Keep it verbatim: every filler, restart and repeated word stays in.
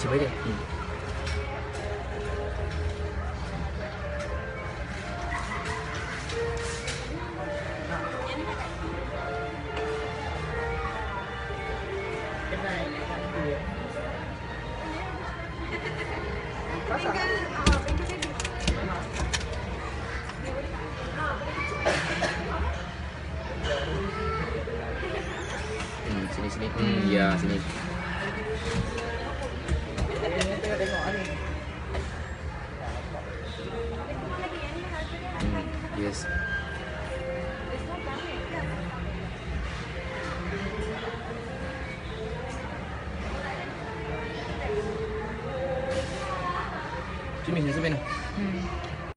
Coba deh. Hmm. Hmm, sini sini. Hmm, ya sini. Hmm, yes. Sini, sini, sini.